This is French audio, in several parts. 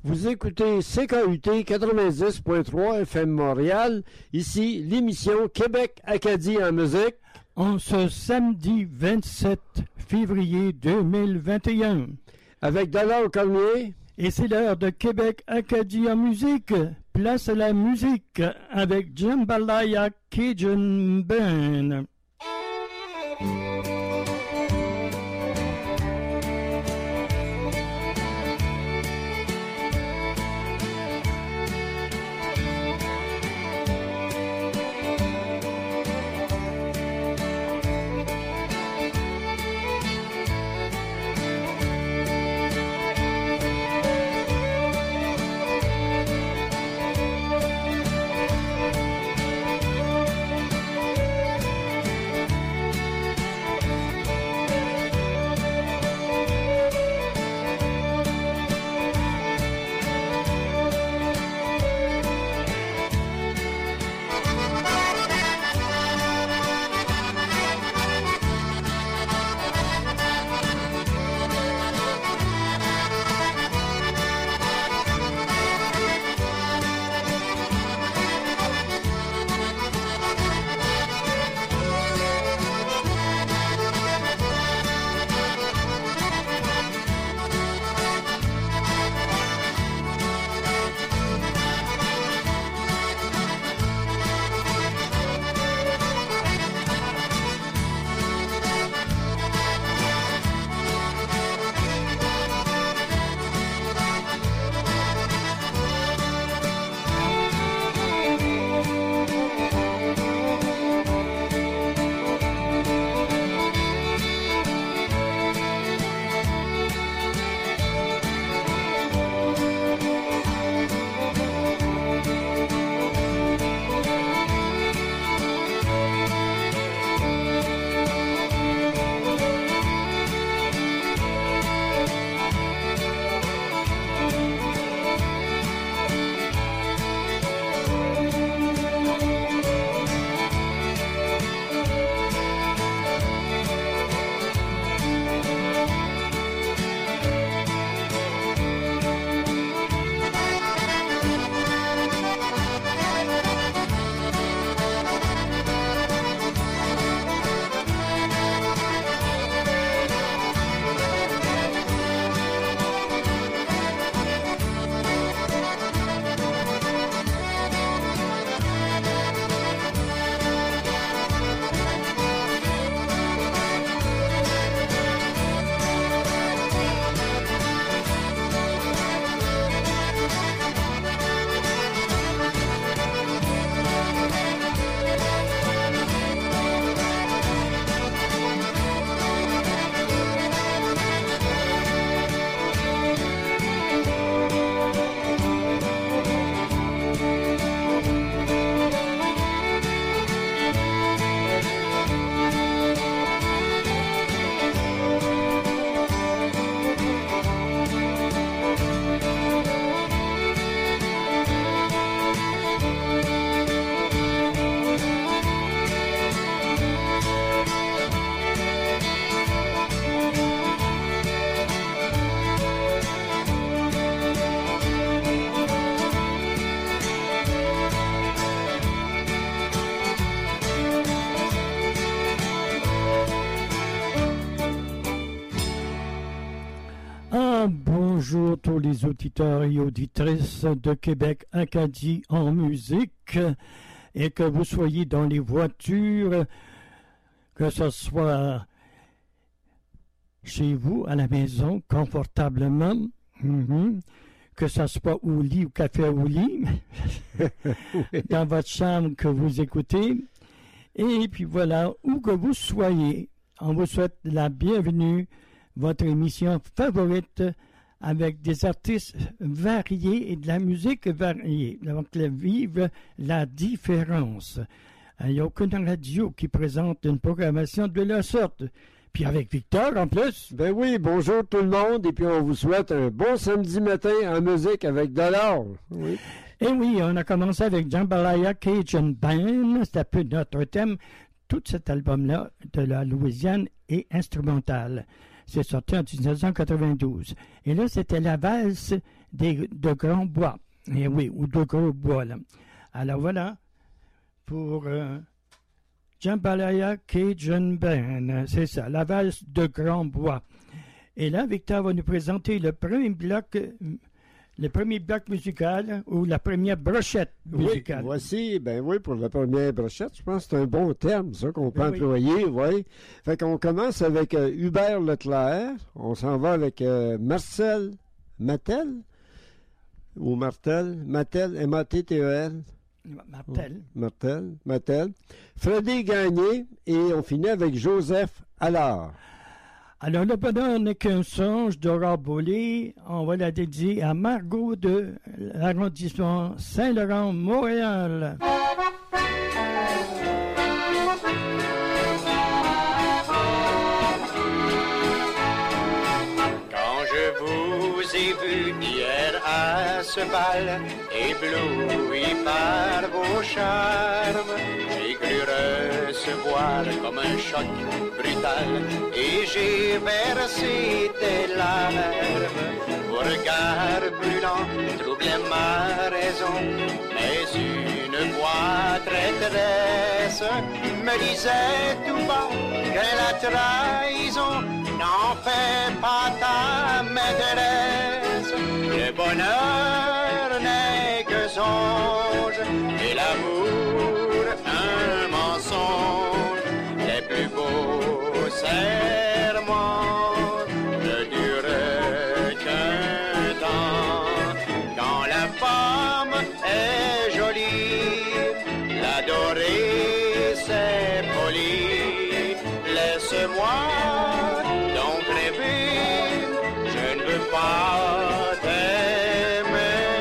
Vous écoutez CKUT 90.3 FM Montréal. Ici, l'émission Québec-Acadie en musique. En ce samedi 27 février 2021. Avec Dollar Cormier. Et c'est l'heure de Québec-Acadie en musique. Place à la musique avec Jambalaya Cajun Band. Bonjour tous les auditeurs et auditrices de Québec Acadie en musique, et que vous soyez dans les voitures, que ce soit chez vous, à la maison, confortablement, que ce soit au lit, au café au lit, dans votre chambre que vous écoutez, et puis voilà, où que vous soyez, on vous souhaite la bienvenue, votre émission favorite, avec des artistes variés et de la musique variée. Donc, vive la différence. Il n'y a aucune radio qui présente une programmation de la sorte. Puis avec Victor, en plus. Ben oui, bonjour tout le monde, et puis on vous souhaite un bon samedi matin en musique avec Dollar. Oui. Et oui, on a commencé avec Jambalaya Cajun Band. C'est un peu notre thème. Tout cet album-là de la Louisiane est instrumental. C'est sorti en 1992. Et là, c'était la valse de grands bois. Et oui, ou de gros bois, là. Alors voilà, pour Jambalaya Cajun Band, c'est ça, la valse de grands bois. Et là, Victor va nous présenter le premier bloc musical ou la première brochette musicale. Oui, voici, ben oui, pour la première brochette, je pense que c'est un bon terme, ça, qu'on peut employer, oui. Fait qu'on commence avec Hubert Leclerc, on s'en va avec Marcel Mattel, ou Martel, M-A-T-T-E-L. Martel. Freddy Gagné, et on finit avec Joseph Allard. Alors, le bonheur n'est qu'un songe d'Aurore Bollé. On va la dédier à Margot de l'arrondissement Saint-Laurent, Montréal. Quand je vous ai vu hier à ce bal, ébloui par vos charmes, j'ai cru recevoir comme un choc brutal et j'ai versé des larmes. Vos regards brûlants troublaient ma raison, mais une voix traîtresse me disait tout bas que la trahison n'en fait pas ta maîtresse. Le bonheur n'est que songe et l'amour un mensonge. Les plus beaux serments ne durent qu'un temps. Quand la femme est jolie, l'adorer c'est poli. Laisse-moi donc rêver, je ne veux pas t'aimer.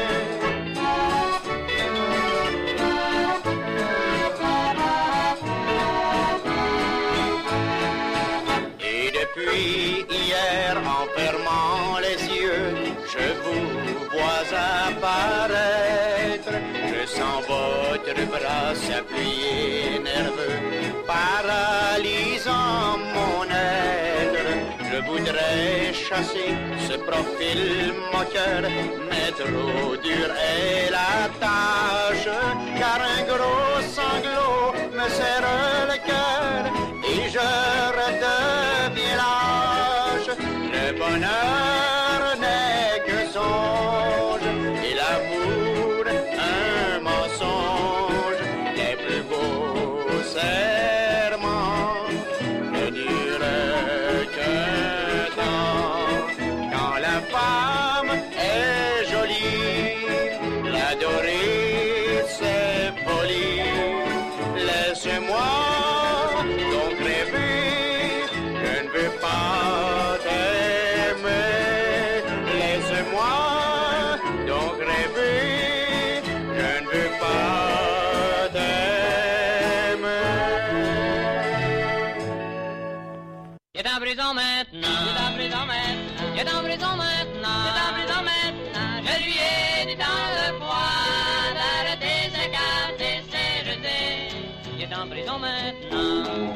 Et depuis hier, en fermant les yeux, je vous vois apparaître. Je sens votre bras s'appuyer nerveux, paralysant mon être. Je voudrais chasser ce profil moqueur, mais trop dur est la tâche, car un gros sanglot me serre le cœur et je redeviens lâche. Le bonheur n'est que songe et l'amour un mensonge. Les plus beaux serments ne durent qu'un temps. Quand la femme est jolie, l'adorer c'est poli. Laisse-moi donc rêver, je ne veux pas t'aimer. Laisse-moi donc rêver, je ne veux pas t'aimer. Il est en prison maintenant, il est en prison maintenant, il est en prison maintenant, il est en prison maintenant. Je lui ai dit dans le poids d'arrêter ses cartes et ses jetés. Il est en prison maintenant.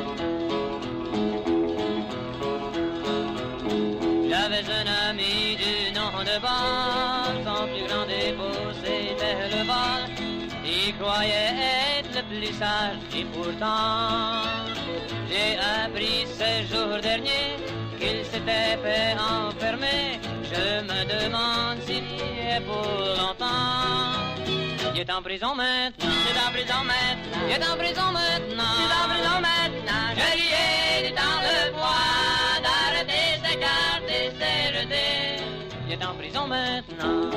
J'avais un ami du nom de Paul, son plus grand défaut c'était le vol. Il croyait être le plus sage et pourtant j'ai appris ce jour dernier qu'il s'était fait enfermer. Je me demande s'il y est pour longtemps. Il est en prison maintenant, il est en prison maintenant, il est en prison maintenant, il est en prison maintenant. Je lui ai dit dans le bois d'arrêter ses cartes et ses jetés. Il est en prison maintenant.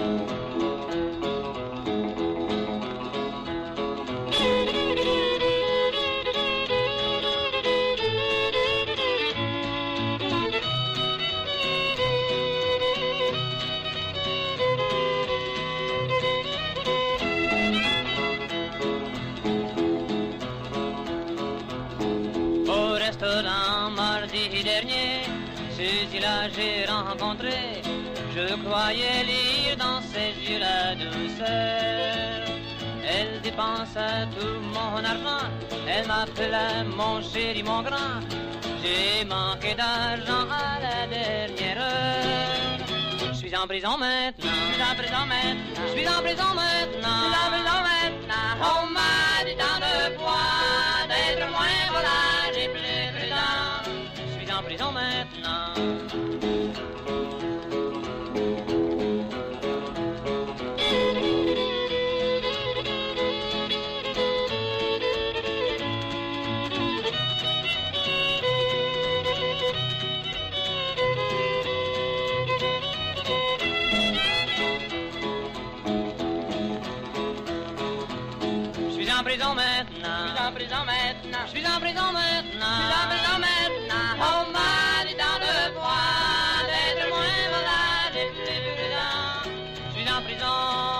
Mardi dernier, Suzy-là j'ai rencontré. Je croyais lire dans ses yeux la douceur. Elle dépensa tout mon argent, elle m'appela mon chéri, mon grand. J'ai manqué d'argent à la dernière heure. Je suis suis en prison maintenant. Je suis en prison maintenant. Je suis en prison maintenant. Je suis en prison maintenant. On m'a dit tant de fois d'être moins volage et plus prudent. Je suis en prison maintenant. En prison maintenant, je suis en prison maintenant, je suis en prison maintenant, je suis en prison maintenant. On m'a dit tant de fois d'être moins volage et plus prudent. Je suis en prison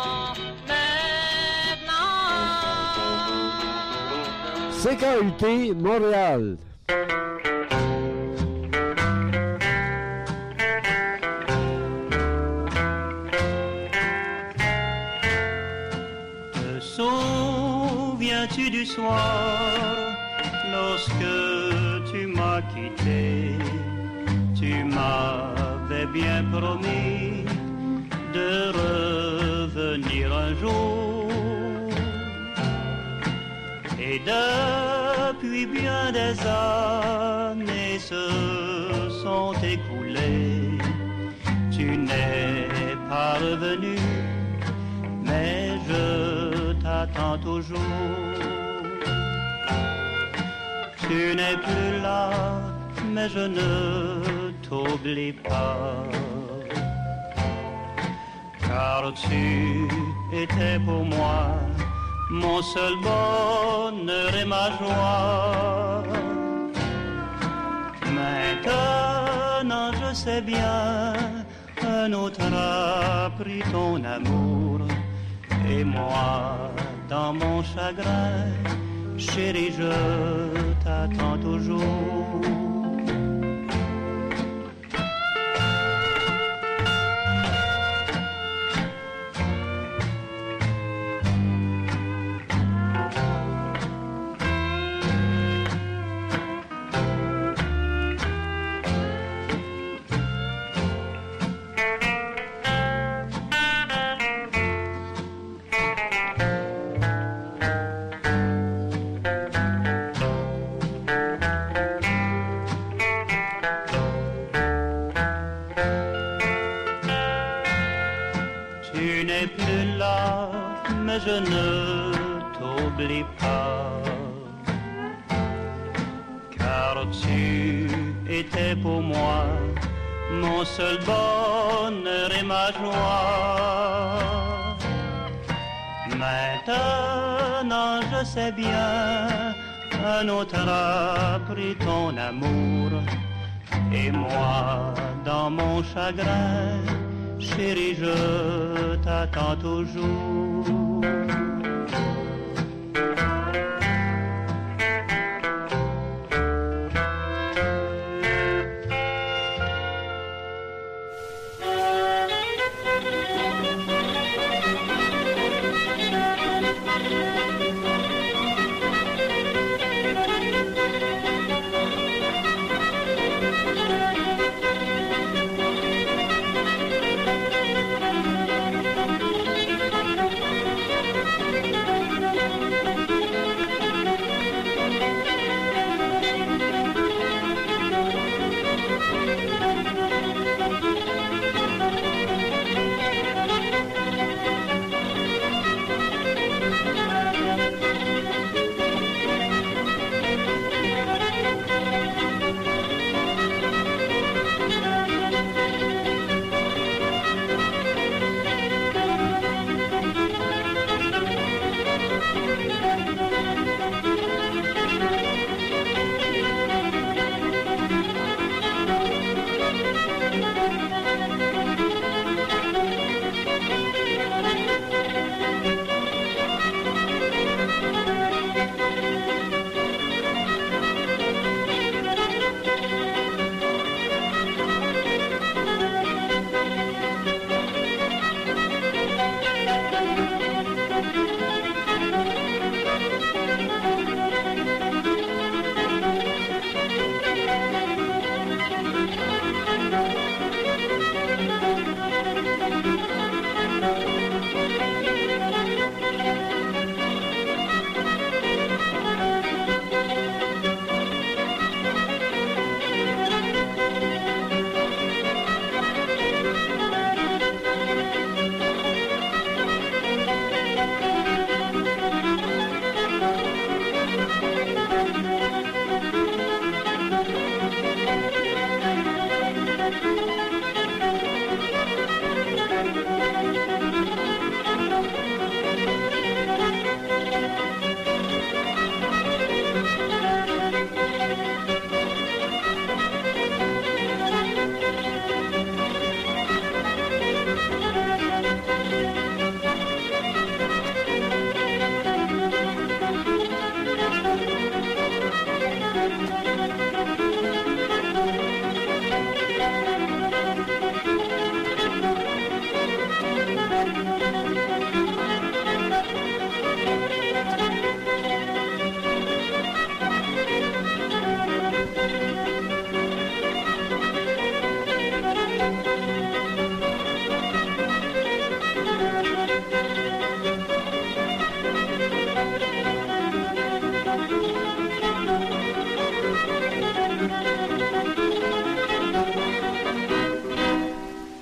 maintenant. CKUT Montréal. Souviens-tu du soir lorsque tu m'as quitté? Tu m'avais bien promis de revenir un jour. Et depuis bien des années se sont écoulées. Tu n'es pas revenu, mais je t'attends toujours. Tu n'es plus là, mais je ne t'oublie pas. Car tu étais pour moi mon seul bonheur et ma joie. Maintenant je sais bien, un autre a pris ton amour. Et moi, dans mon chagrin, chérie, je t'attends toujours. Je ne t'oublie pas, car tu étais pour moi mon seul bonheur et ma joie. Maintenant je sais bien, un autre a pris ton amour. Et moi, dans mon chagrin, chérie, je t'attends toujours.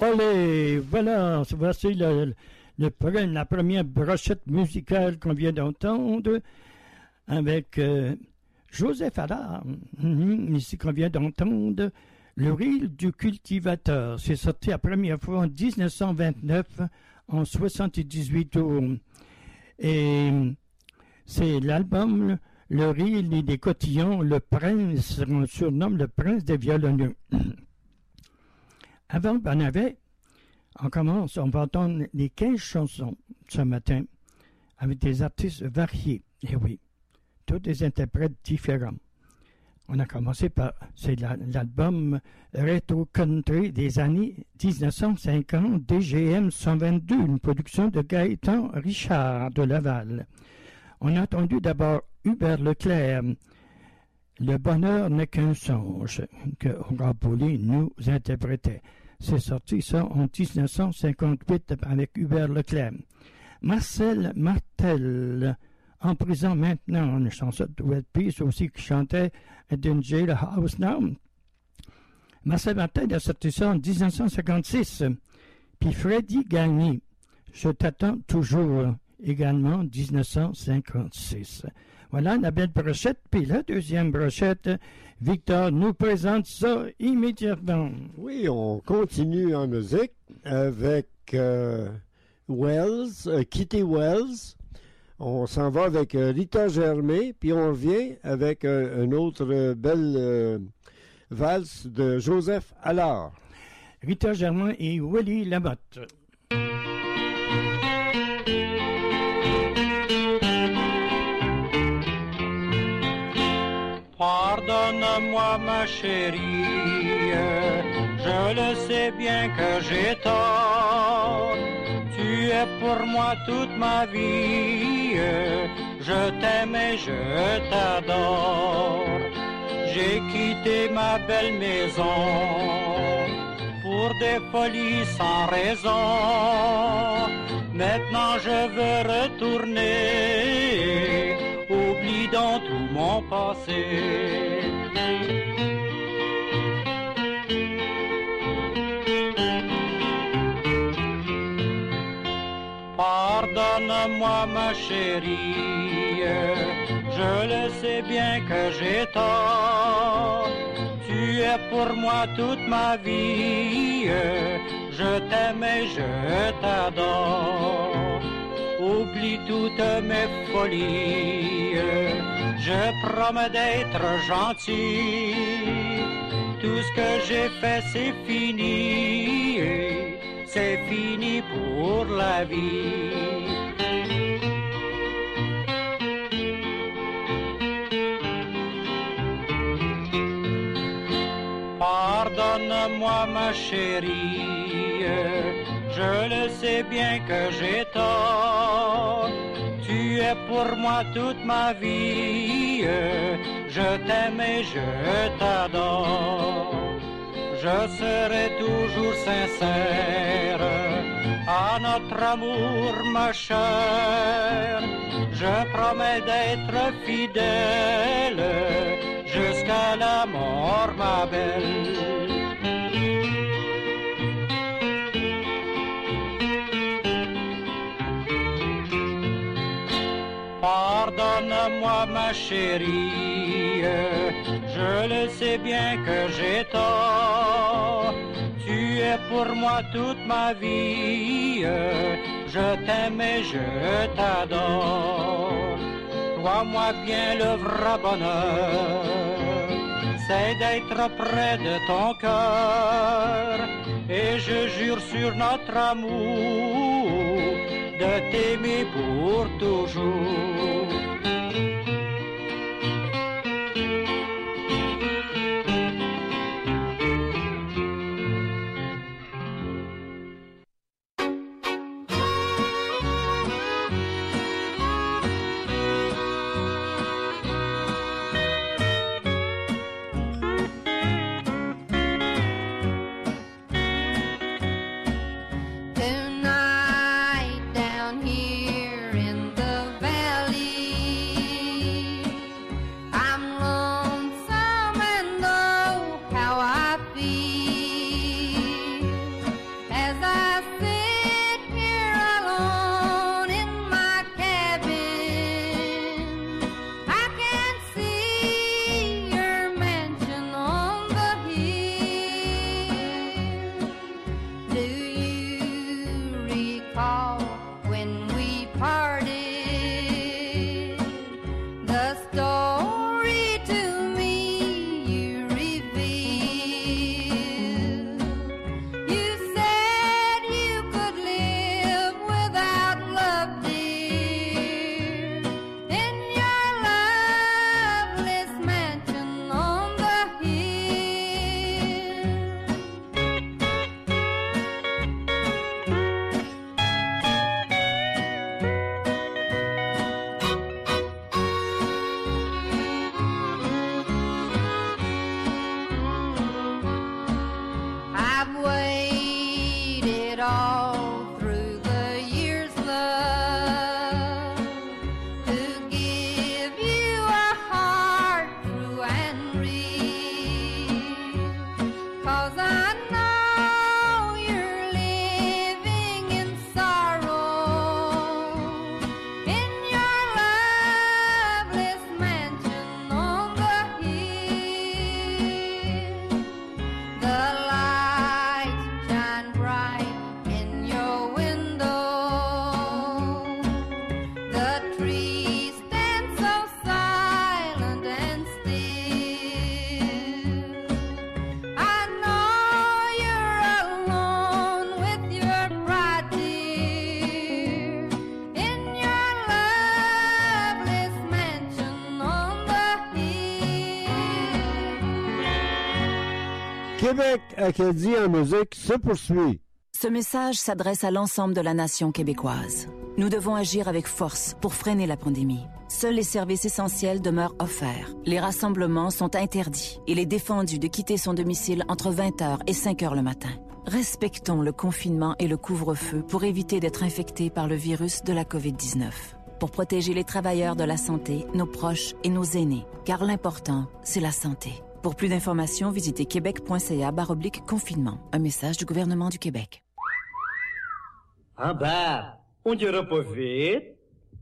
Allez, voilà, voici la première brochette musicale qu'on vient d'entendre avec Joseph Allard. Ici qu'on vient d'entendre Le rire du cultivateur. C'est sorti la première fois en 1929 en 78 tours. Et c'est l'album Le rire des cotillons, le prince, on le surnomme le prince des violonneux. Avant on va entendre les 15 chansons ce matin avec des artistes variés. Et oui, tous des interprètes différents. On a commencé par, c'est l'album Retro Country des années 1950, DGM 122, une production de Gaëtan Richard de Laval. On a entendu d'abord Hubert Leclerc, Le bonheur n'est qu'un songe, que Rampoli nous interprétait. C'est sorti ça en 1958 avec Hubert Leclerc. Marcel Martel, En prison maintenant, une chanson de Red Peace aussi qui chantait In Jailhouse Now. Marcel Martel a sorti ça en 1956. Puis Freddy Gagné, Je t'attends toujours, également 1956. Voilà la belle brochette. Puis la deuxième brochette, Victor nous présente ça immédiatement. Oui, on continue en musique avec Kitty Wells. On s'en va avec Rita Germain, puis on revient avec une autre belle valse de Joseph Allard. Rita Germain et Willie Lamotte. Pardonne-moi ma chérie, je le sais bien que j'ai tort. Tu es pour moi toute ma vie, je t'aime et je t'adore. J'ai quitté ma belle maison pour des folies sans raison. Maintenant je veux retourner, oublie donc tout mon passé. Pardonne-moi ma chérie, je le sais bien que j'ai tort. Tu es pour moi toute ma vie, je t'aime et je t'adore. Oublie toutes mes folies, je promets d'être gentil. Tout ce que j'ai fait c'est fini, c'est fini pour la vie. Pardonne-moi ma chérie, je le sais bien que j'ai tort. Tu es pour moi toute ma vie, je t'aime et je t'adore. Je serai toujours sincère à notre amour ma chère. Je promets d'être fidèle jusqu'à la mort ma belle. Pardonne-moi ma chérie, je le sais bien que j'ai tort. Tu es pour moi toute ma vie, je t'aime et je t'adore. Crois-moi bien, le vrai bonheur, c'est d'être près de ton cœur. Et je jure sur notre amour de t'aimer pour toujours. Tonight down here in the valley Québec Acadie en musique se poursuit. Ce message s'adresse à l'ensemble de la nation québécoise. Nous devons agir avec force pour freiner la pandémie. Seuls les services essentiels demeurent offerts. Les rassemblements sont interdits. Il est défendu de quitter son domicile entre 20h et 5h le matin. Respectons le confinement et le couvre-feu pour éviter d'être infectés par le virus de la COVID-19. Pour protéger les travailleurs de la santé, nos proches et nos aînés. Car l'important, c'est la santé. Pour plus d'informations, visitez québec.ca/confinement. Un message du gouvernement du Québec. Ah ben, on dira pas vite.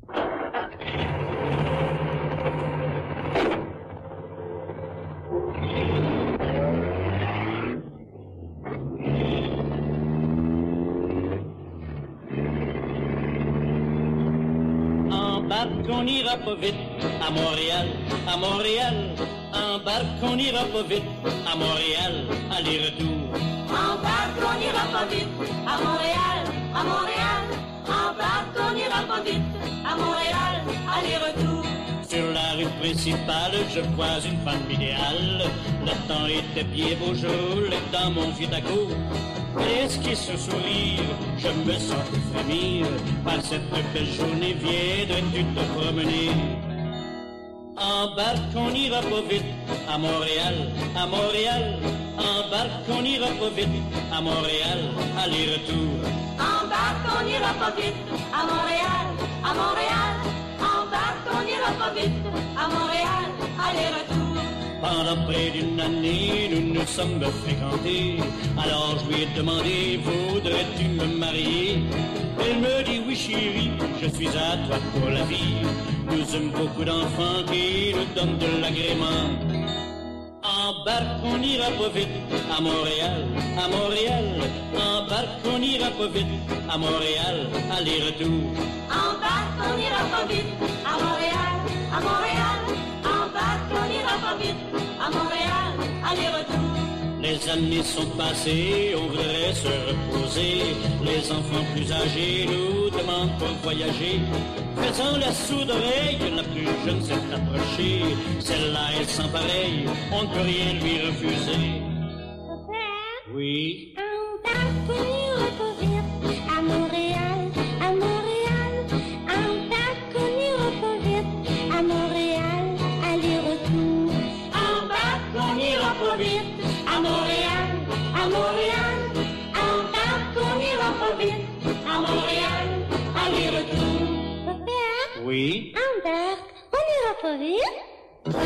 Embarque, on ira pas vite à Montréal, à Montréal. Embarque, on ira pas vite à Montréal, aller-retour. Embarque, on ira pas vite à Montréal, à Montréal. Embarque, on ira pas vite à Montréal, aller-retour. Sur la rue principale, je vois une femme idéale. Le temps était bien beau, je roulais dans mon vieux taco. Esquisse ce sourire, je me sens frémir. Par cette belle journée, viendrais-tu te promener? Embarque, on ira pas vite à Montréal, à Montréal. Embarque, on ira pas vite à Montréal, aller-retour. Embarque, on ira pas vite à Montréal, à Montréal. Embarque, on ira pas vite à Montréal, aller-retour. Pendant près d'une année, nous nous sommes fréquentés. Alors je lui ai demandé, voudrais-tu me marier? Elle me dit, oui chérie, je suis à toi pour la vie. Nous sommes beaucoup d'enfants qui nous donnent de l'agrément. Embarque, on ira pas vite à Montréal, à Montréal. Embarque, on ira pas vite à Montréal, aller-retour. Embarque, on ira pas vite à Montréal, à Montréal. Embarque, on ira pas vite à Montréal, aller-retour. Les années sont passées, on voudrait se reposer. Les enfants plus âgés nous demandent pour voyager. Faisant la sourde oreille, la plus jeune s'est approchée. Celle-là est sans pareil, on ne peut rien lui refuser. Papa, Oui. embarque, on ira pas vite à Montréal, à Montréal. Embarque, on ira pas vite à Montréal, aller-retour. Embarque, on ira pas vite à Montréal, à Montréal. Embarque, on ira pas vite à Montréal, aller-retour. Papa, Oui. embarque, on ira pas vite.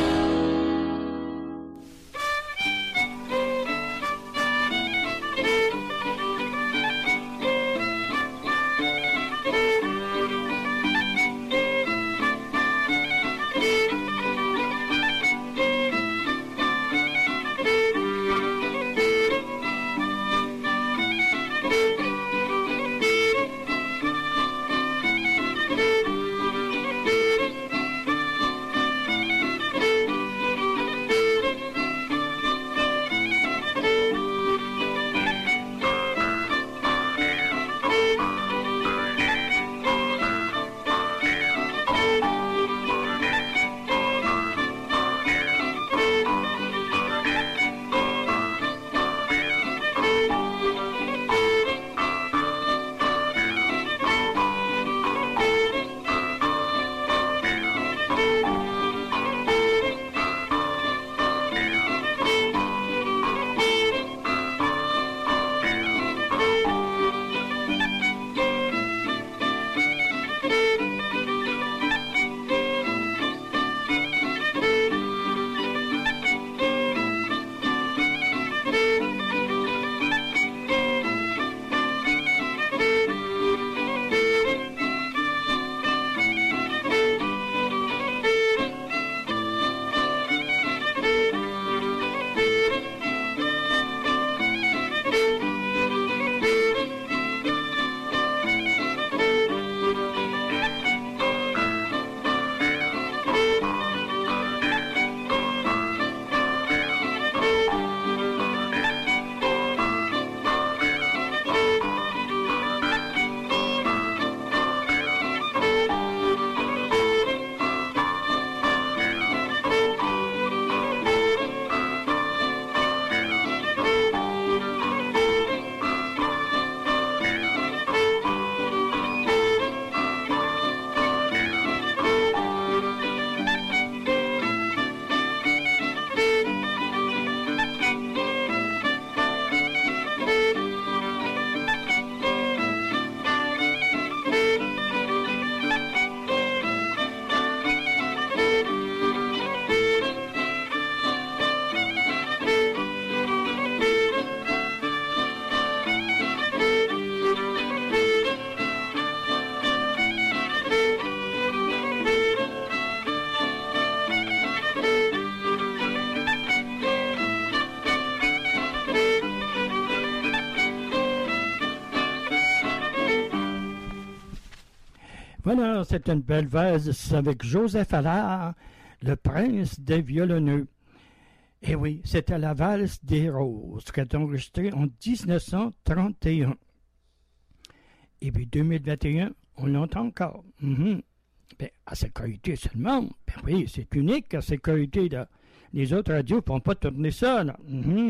Voilà, c'est une belle valse avec Joseph Allard, le prince des violonneux. Et oui, c'était la valse des roses qui est enregistrée en 1931. Et puis 2021, on l'entend encore. Ben, à cette qualité seulement. Ben oui, c'est unique à cette qualité là. Les autres radios ne pourront pas tourner ça, là.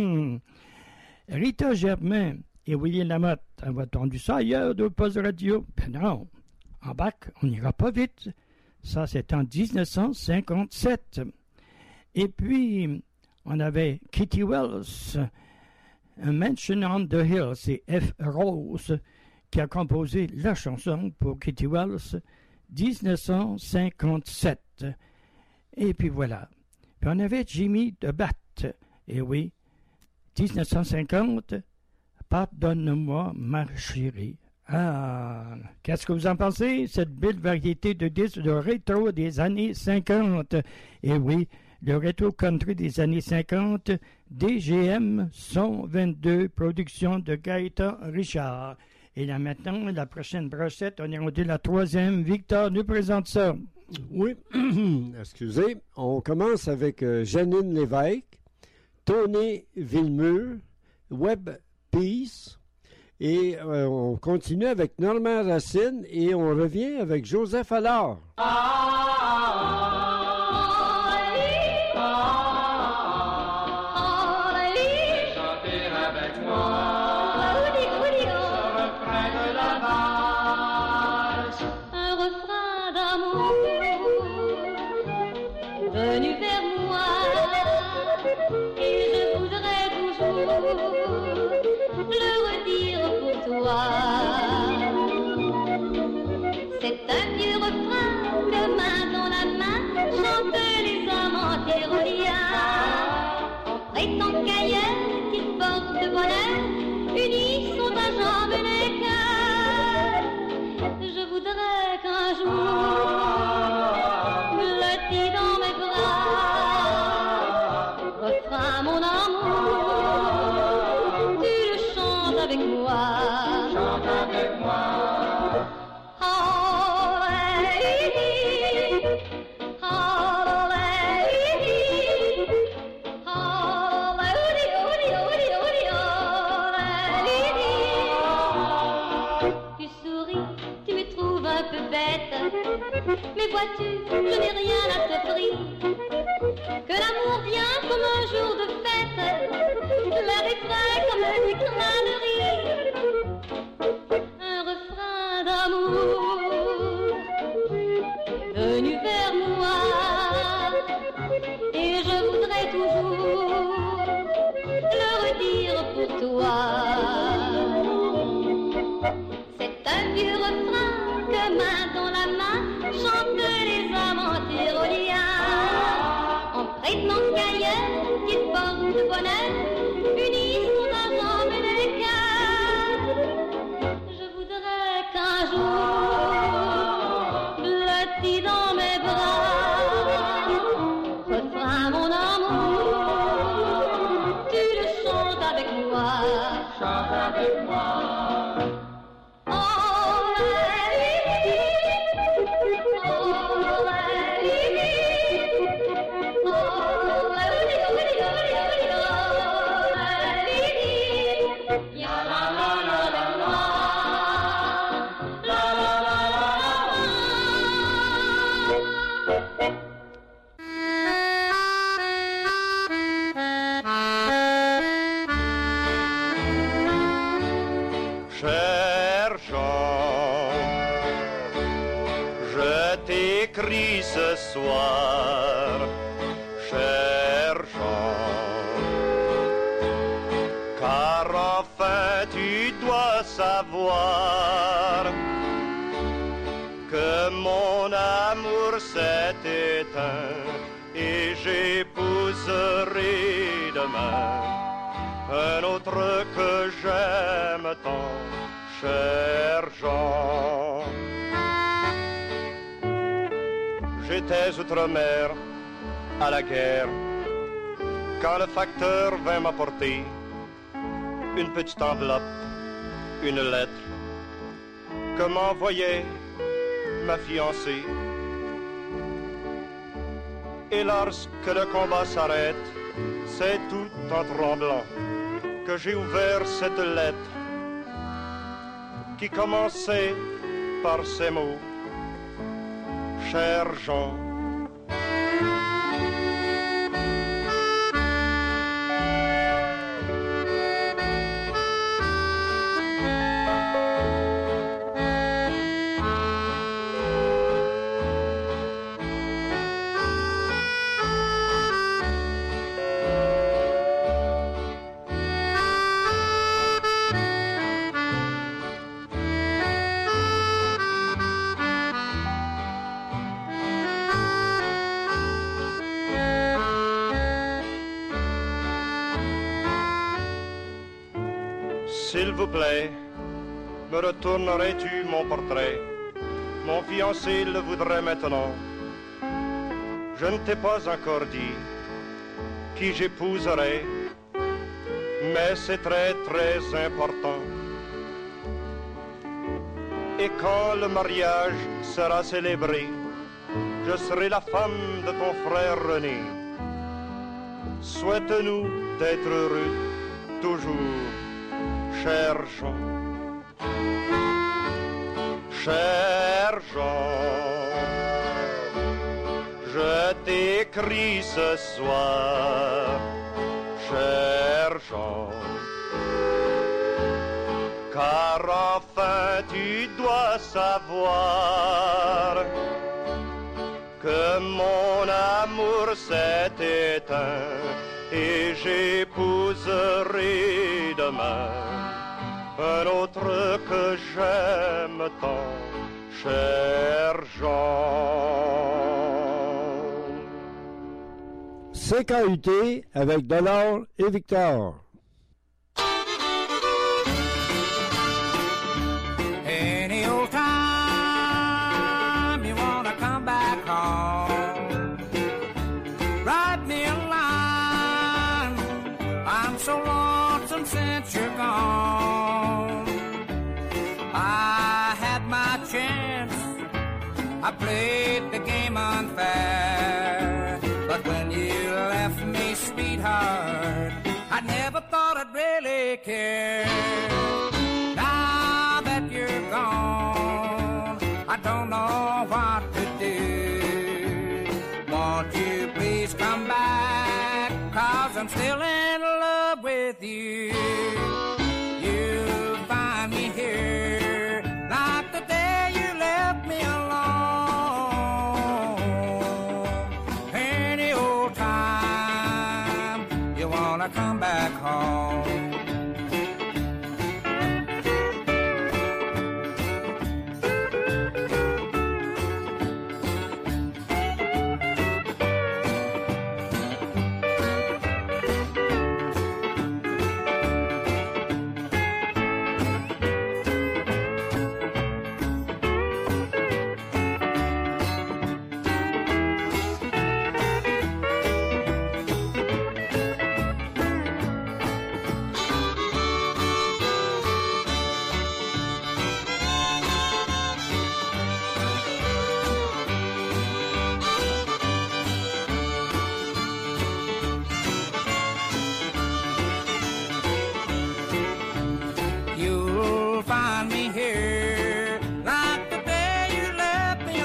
Rita Germain et William Lamotte, avez entendu ça ailleurs de poste radio? Ben non. En bac, on n'ira pas vite. Ça, c'est en 1957. Et puis, on avait Kitty Wells, A Mansion on the Hill, c'est F. Rose qui a composé la chanson pour Kitty Wells, 1957. Et puis voilà. Puis on avait Jimmy DeBatte, et oui, 1950, Pardonne-moi, ma chérie. Ah, qu'est-ce que vous en pensez? Cette belle variété de disques de rétro des années 50. Et oui, le rétro country des années 50, DGM 122, production de Gaëtan Richard. Et là maintenant, la prochaine brochette, on est rendu la troisième. Victor nous présente ça. Oui, excusez. On commence avec Janine Lévesque, Tony Villemur, Webb Peace. Et on continue avec Normand Racine et on revient avec Joseph Allard. Chantez avec moi le refrain de la valse. Un refrain d'amour venu vers moi et je voudrais toujours le redire pour toi. C'est un vieux refrain que main dans la main chantent les amants tyroliens. En prétend qu'ailleurs qu'ils portent de bonheur, unis sont à jambes les cœurs. Je voudrais qu'un jour blotti dans mes bras, refrain mon amour, tu le chantes avec moi. Chante avec moi. Tu souris, tu me trouves un peu bête, mais vois-tu, je n'ai rien à t'offrir. Que l'amour vient comme un jour de fête, l'air est frais comme un éclat de rire. Un refrain d'amour venu vers moi, et je voudrais toujours le redire pour toi. C'est un vieux refrain que main dans la main chantent les amants tyroliens. En prétendant qu'ailleurs qu'ils portent de bonheur, unis sont à jambes les cœurs. Je voudrais qu'un jour, blotti dans mes bras, refrain mon amour, tu le chantes avec moi. Chante avec moi. T'écris ce soir, cherchant, car enfin tu dois savoir que mon amour s'est éteint et j'épouserai demain un autre que j'aime tant, cher Jean. J'étais outre-mer à la guerre quand le facteur vint m'apporter une petite enveloppe, une lettre que m'envoyait ma fiancée. Et lorsque le combat s'arrête, c'est tout en tremblant que j'ai ouvert cette lettre qui commençait par ces mots. Cher Jean, s'il vous plaît, me retournerais-tu mon portrait? Mon fiancé le voudrait maintenant. Je ne t'ai pas encore dit qui j'épouserai, mais c'est très très important. Et quand le mariage sera célébré, je serai la femme de ton frère René. Souhaite-nous d'être heureux toujours. Cher Jean, cher Jean, je t'écris ce soir, cher Jean, car enfin tu dois savoir que mon amour s'est éteint et j'épouserai demain un autre que j'aime tant, cher Jean. CKUT avec Dollar et Victor. Any old time you wanna come back home, write me a line. I'm so lonesome since you're gone. I had my chance, I played the game unfair, but when you left me, sweetheart, I never thought I'd really care. Now that you're gone, I don't know what to do. Won't you please come back, 'cause I'm still in love with you. You'll find me here like the day you left me alone. Any old time you wanna come back home. You'll find me here like the day you left me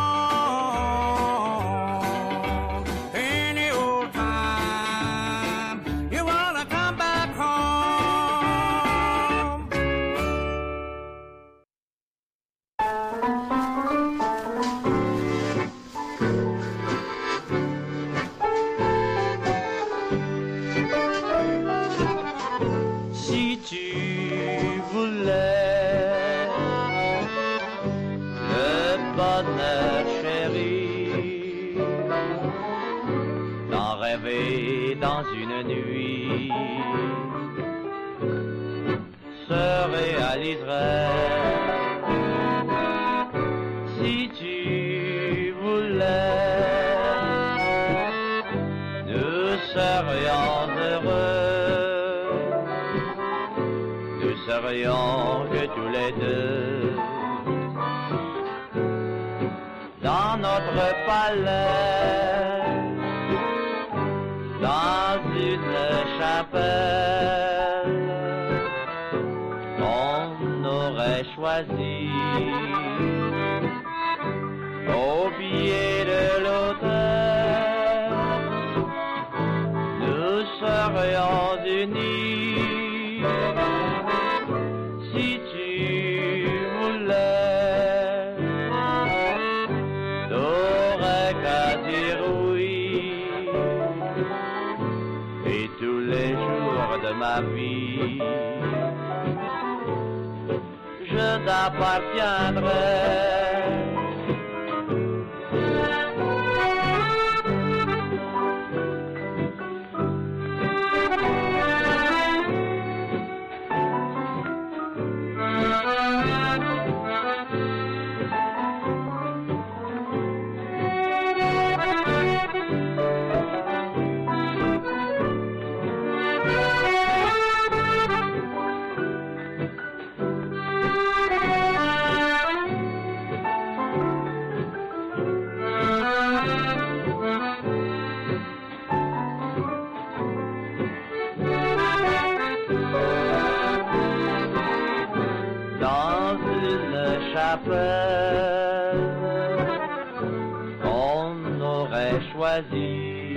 alone. Any old time you wanna come back home. Si tu voulais le bonheur chéri, d'en rêver dans une nuit, se réaliserait. Si tu voulais, nous serions heureux. Nous serions que tous les deux dans notre palais, dans une chapelle, on aurait choisi au pied de l'autel, nous serions unis. Si tu voulais, t'aurais qu'à dire oui. Et tous les jours de ma vie, je t'appartiendrai. On aurait choisi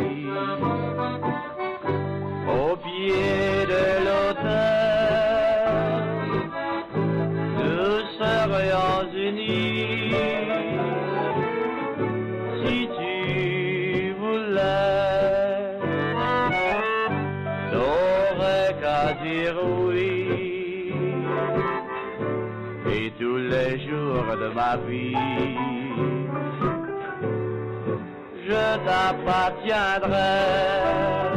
au pied de l'autel, nous serions unis. Si tu voulais, t'aurais qu'à dire oui. Et tous les jours de ma vie, je t'appartiendrai.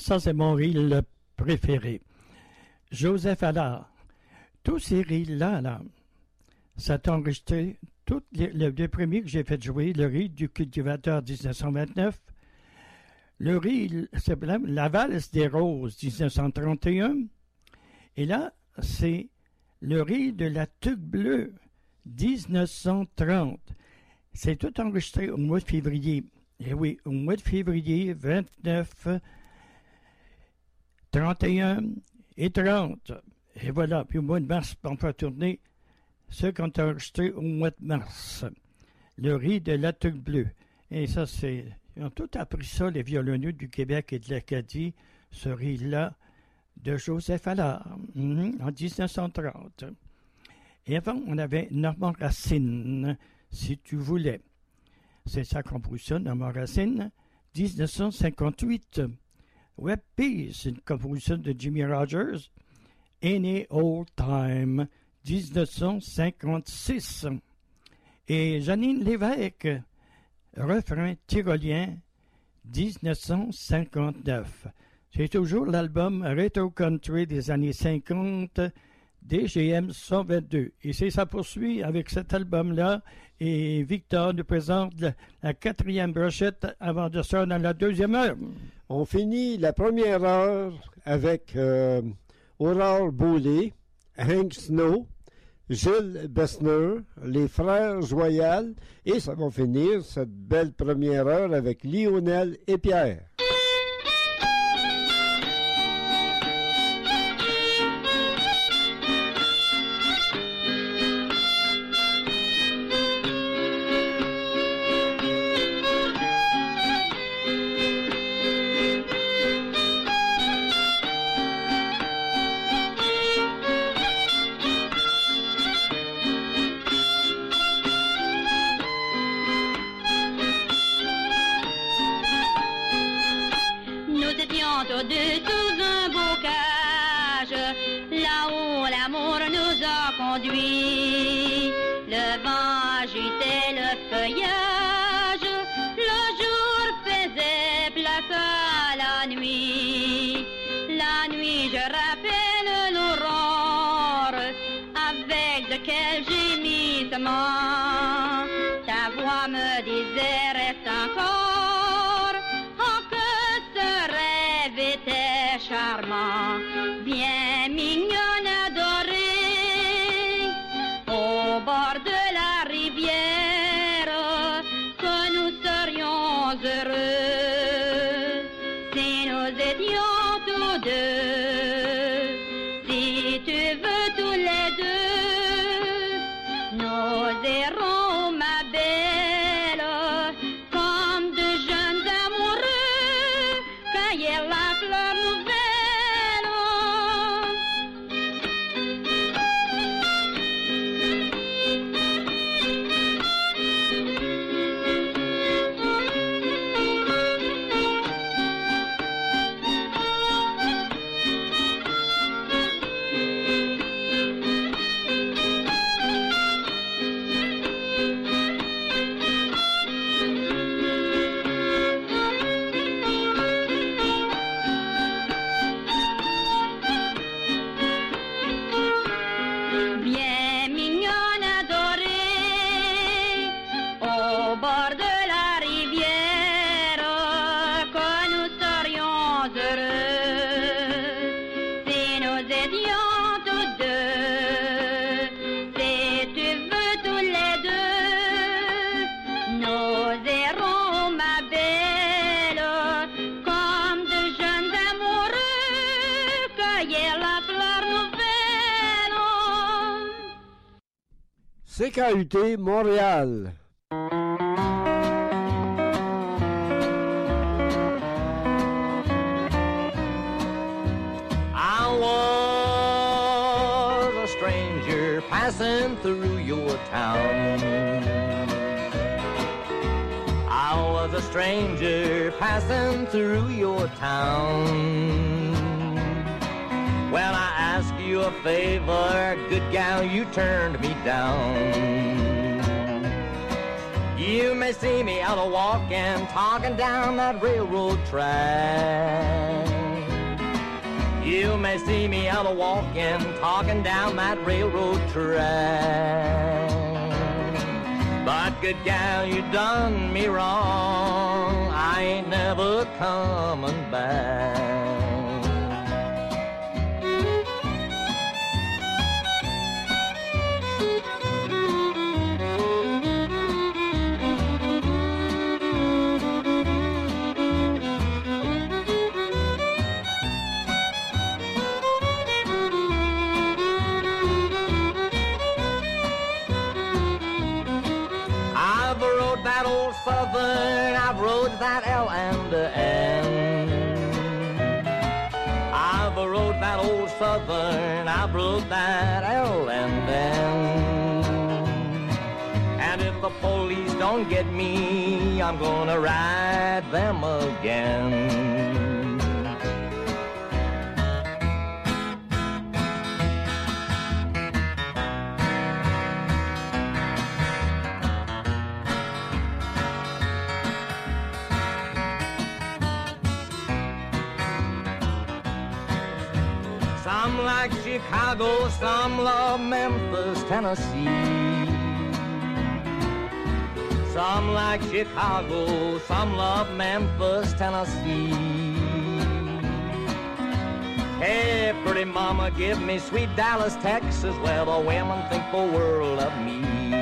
ça, c'est mon reel préféré. Joseph Allard. Tous ces reels-là, là, ça t'a enregistré. Le premier que j'ai fait jouer, le reel du cultivateur 1929, le reel, c'est la valse des roses 1931, et là, c'est le reel de la tuque bleue 1930. C'est tout enregistré au mois de février. Et oui, au mois de février, 29, 31 et 30. Et voilà, puis au mois de mars, on peut tourner ce qu'on a enregistré au mois de mars. Le riz de la tuque bleue. Et ça, c'est... Ils ont tout appris ça, les violonneux du Québec et de l'Acadie, ce riz-là de Joseph Allard, en 1930. Et avant, on avait Normand Racine, Si tu voulais. C'est sa composition, Normand Racine, 1958. Web Peace, une composition de Jimmy Rogers, Any Old Time, 1956. Et Janine Lévesque, refrain tyrolien, 1959. C'est toujours l'album Retro Country des années 50, DGM 122. Et ça poursuit avec cet album-là. Et Victor nous présente la quatrième brochette avant de sortir dans la deuxième heure. On finit la première heure avec Aurore Boulay, Hank Snow, Gilles Bessner, les Frères Joyal, et ça va finir cette belle première heure avec Lionel et Pierre. Ta voix me disait reste encore. Oh que ce rêve était charmant, bien mignonne adorée. Au bord de la rivière, que nous serions heureux si nous étions tous deux. Si tu veux tous les deux, nous irons, ma belle, comme de jeunes amoureux, cueillir la fleur CKUT Montréal. I was a stranger passing through your town. I was a stranger passing through your town. When I asked you a favor, good gal, you turned me down. You may see me out a walking, talking down that railroad track. You may see me out a walking, talking down that railroad track. But good gal, you done me wrong. I ain't never coming back. That old Southern, I've rode that L and the N. I've rode that old Southern, I've rode that L and N. And if the police don't get me, I'm gonna ride them again. Some like Chicago, some love Memphis, Tennessee. Some like Chicago, some love Memphis, Tennessee. Hey, pretty mama, give me sweet Dallas, Texas, where the women think the world of me.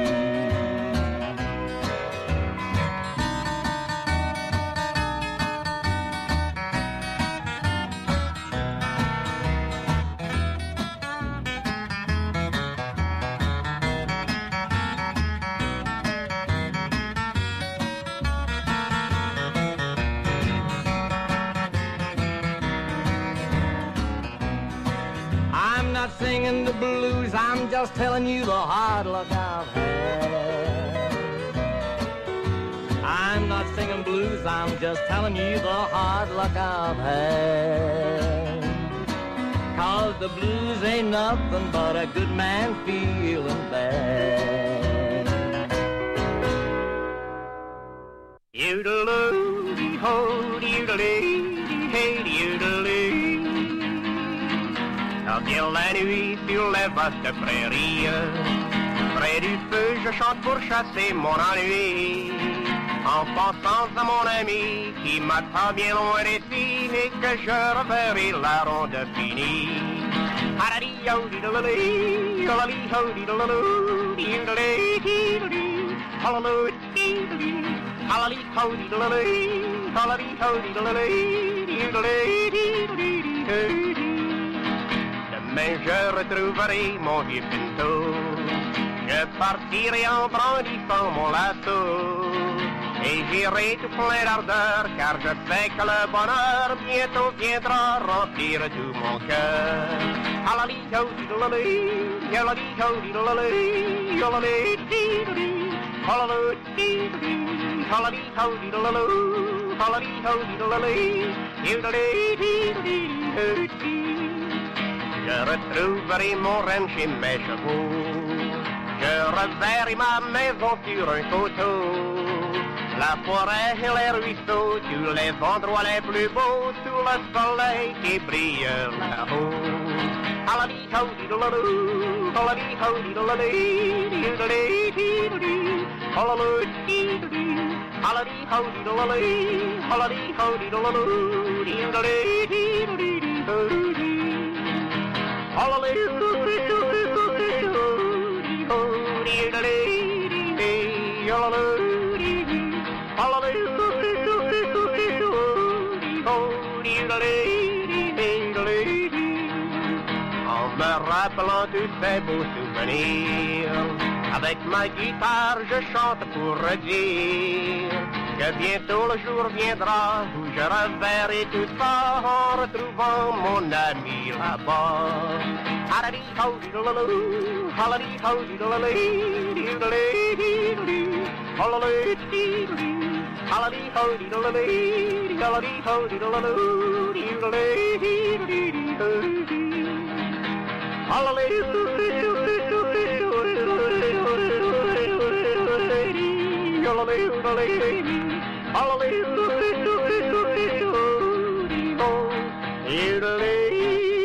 Singing the blues, I'm just telling you the hard luck I've had. I'm not singing blues, I'm just telling you the hard luck I've had. 'Cause the blues ain't nothing but a good man feeling bad. Yodeloo, ho, yodelee, hey, yodelee. Quand vient la nuit sur les vastes prairies, près du feu je chante pour chasser mon ennui, en pensant à mon ami qui m'attend bien loin d'ici et que je reverrai la ronde finie. Halali ho diddly, halali ho diddly, diddly, halali diddly, halali ho diddly, halali ho diddly, diddly. Mais je retrouverai mon vieux pinto, je partirai en brandissant mon lasso, et j'irai tout plein d'ardeur, car je sais que le bonheur bientôt viendra remplir tout mon cœur. Halali ho diddly, halali ho diddly, halali diddly, halali diddly, halali ho diddly, halali ho diddly, diddly. Je retrouverai mon renne chez mes chevaux, je reverrai ma maison sur un coteau, la forêt et les ruisseaux, tous les endroits les plus beaux, sous le soleil qui brille là-haut. Halali ho diddly, halali ho diddly, diddly, diddly, halali diddly, halali ho diddly, halali ho diddly, diddly, diddly. En me rappelant tous ces beaux souvenirs, avec ma guitare je chante pour redire que bientôt le jour viendra où je reverrai tout ça en retrouvant mon ami là-bas. Halali ho diddly, halali ho diddly, diddly, diddly, halali diddly, halali ho diddly, halali ho diddly, diddly, diddly, halali diddly,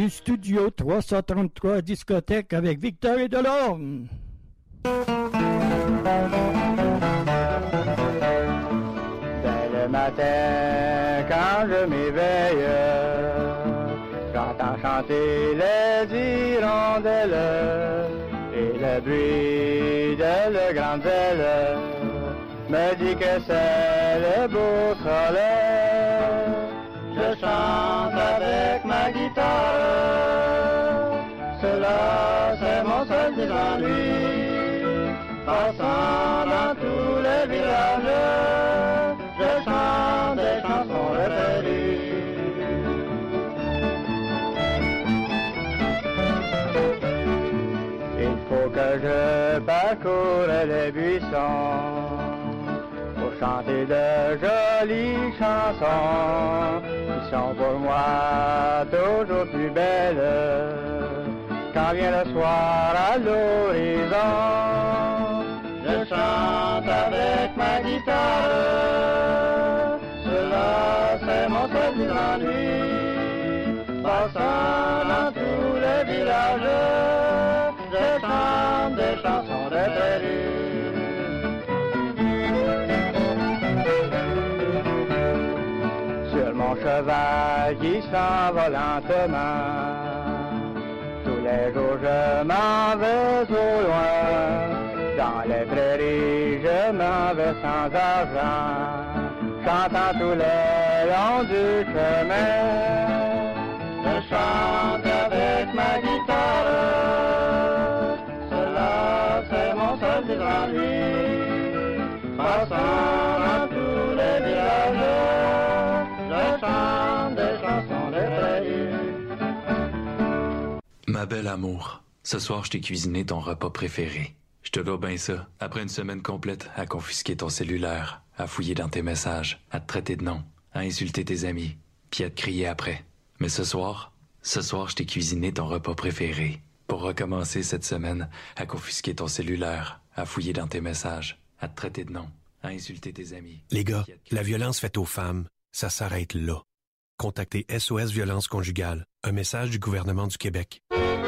du studio 333 discothèque avec Victor et Delorme. Dès le matin, quand je m'éveille, j'entends chanter les hirondelles et le bruit de leurs grandes ailes me dit que c'est le beau soleil. Je chante avec ma guitare, cela c'est mon seul désennui. Passant dans tous les villages, je chante des chansons repérues. Il faut que je parcours les buissons pour chanter de jolies chansons qui sont pour moi toujours plus belles quand vient le soir à l'horizon. Je chante avec ma guitare, cela c'est mon seul ennui. Passant dans tous les villages, je chante des chansons de prairie. Sur mon cheval qui s'en va lentement, tous les jours je m'en vais au loin. Dans les prairies je m'en vais sans argent, chantant tous les longs du chemin. Je chante avec ma guitare, cela c'est mon seul ennui. Passant dans tous les villages, je chante des chansons de prairies. Ma belle amour, ce soir je t'ai cuisiné ton repas préféré. Je te dois bien ça. Après une semaine complète à confisquer ton cellulaire, à fouiller dans tes messages, à te traiter de nom, à insulter tes amis, puis à te crier après. Mais ce soir, je t'ai cuisiné ton repas préféré. Pour recommencer cette semaine à confisquer ton cellulaire, à fouiller dans tes messages, à te traiter de nom, à insulter tes amis. Les gars, la violence faite aux femmes, ça s'arrête là. Contactez SOS Violence Conjugale. Un message du gouvernement du Québec.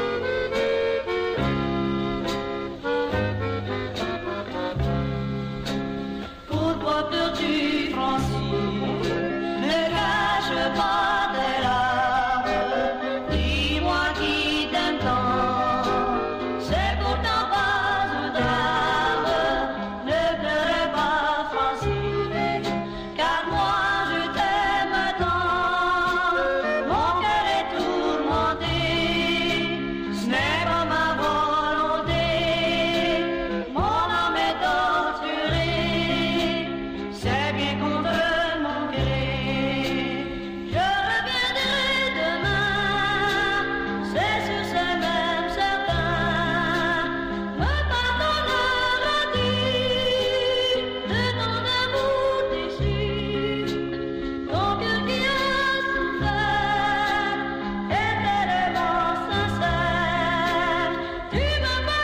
Pourquoi pleures-tu, Francine? Ne cache pas tes larmes. Dis-moi qui t'aime tant. C'est pourtant pas un drame. Ne pleurez pas, Francine, car moi je t'aime tant. Mon cœur est tourmenté, ce n'est pas ma volonté. Mon âme est torturée, c'est bien contre mon gré. Je reviendrai demain, c'est sûr, c'est même certain. Me pardonneras-tu de ton amour déçu? Ton cœur qui a souffert est tellement sincère. Tu me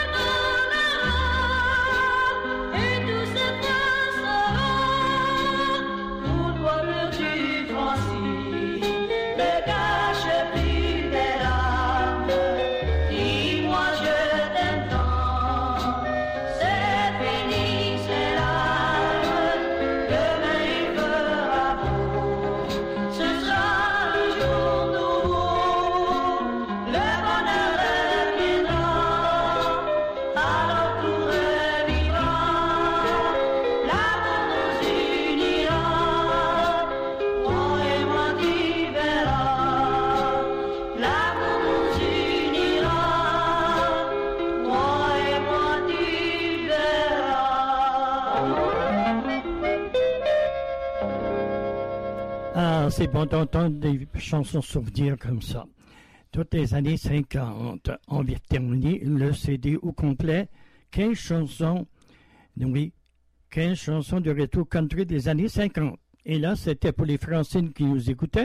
pardonneras et tout s'effacera. Pourquoi pleures-tu, Francine? Ne cache plus tes larmes. Dis-moi je t'aime tant. C'est fini, c'est larmes. Demain il fera beau. Ce sera un jour nouveau. Le bonheur reviendra. Alors tout revivra. L'amour nous unira. Moi et moi tu verras. L'amour nous unira. Moi et moi tu verras. Ah, c'est bon d'entendre des chansons souvenirs comme ça. Toutes les années 50, on vient de terminer le CD au complet. 15 chansons, oui, 15 chansons de rétro country des années 50. Et là, c'était pour les Francines qui nous écoutaient.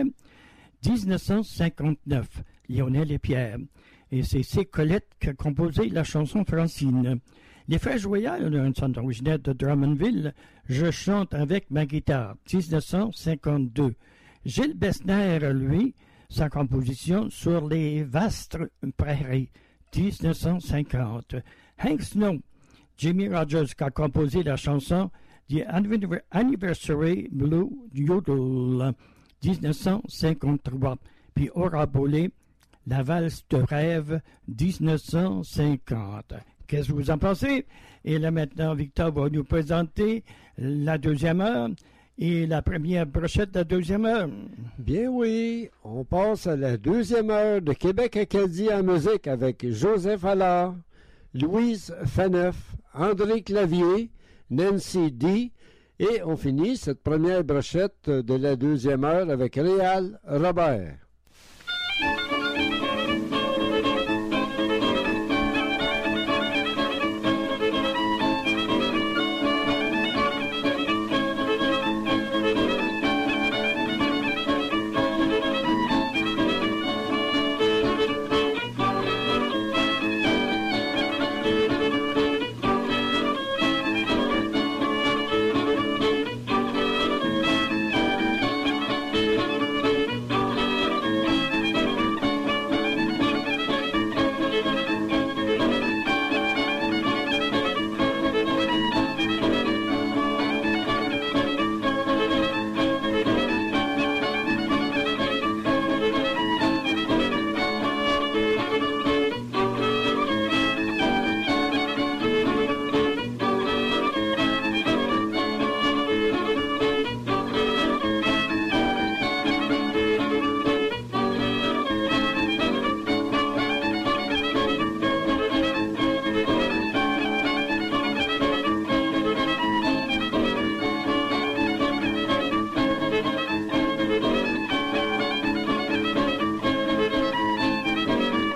1959, Lionel et Pierre. Et c'est Colette qui a composé la chanson Francine. Les Frères Joyal, un centre originaire de Drummondville, Je chante avec ma guitare, 1952. Gilles Bessner, lui, sa composition sur les vastes prairies, 1950. Hank Snow, Jimmy Rogers qui a composé la chanson The Anniversary Blue Yodel, 1953. Puis Aura Bollé, La valse de rêve, 1950. Qu'est-ce que vous en pensez? Et là maintenant, Victor va nous présenter la deuxième heure et la première brochette de la deuxième heure. Bien oui, on passe à la deuxième heure de Québec-Acadie en musique avec Joseph Allard, Louise Faneuf, André Clavier, Nancy D. Et on finit cette première brochette de la deuxième heure avec Réal Robert.